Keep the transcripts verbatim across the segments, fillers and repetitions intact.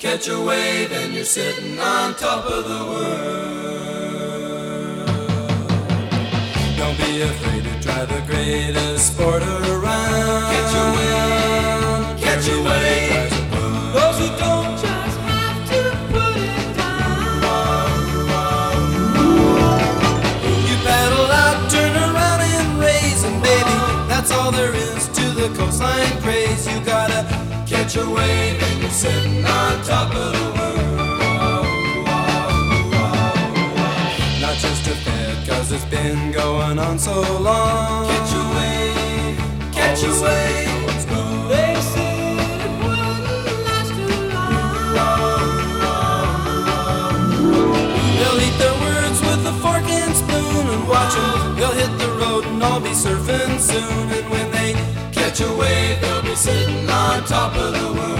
catch a wave and you're sitting on top of the world. Don't be afraid to try the greatest sport around. Catch a wave, catch a wave. Those who don't just have to put it down. You paddle out, turn around and raise, and baby, that's all there is to the coastline craze. You gotta catch a wave and you're sitting on top of the world. Not just a fad, cause it's been going on so long. Catch a wave, catch a wave. They said it wouldn't last too long. They'll eat their words with a fork and spoon and watch them. They'll hit the road and all be surfing soon. And when they catch a wave, they'll be sitting on top of the world.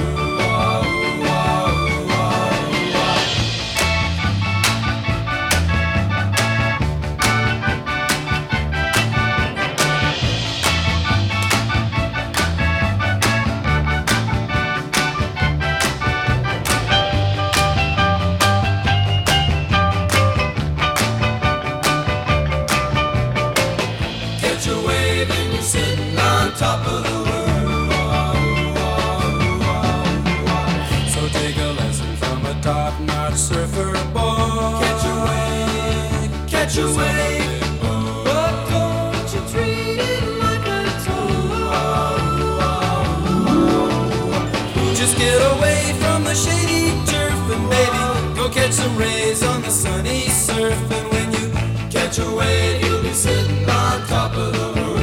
Catch a wave and you're sitting on top of the world. So take a lesson from a top-notch surfer boy. Catch a wave, catch a wave, but don't you treat it like a toy. Just get away from the shady turf and baby, go catch some rays on the sunny surf. And when you catch a wave, you'll be sitting on top of the world.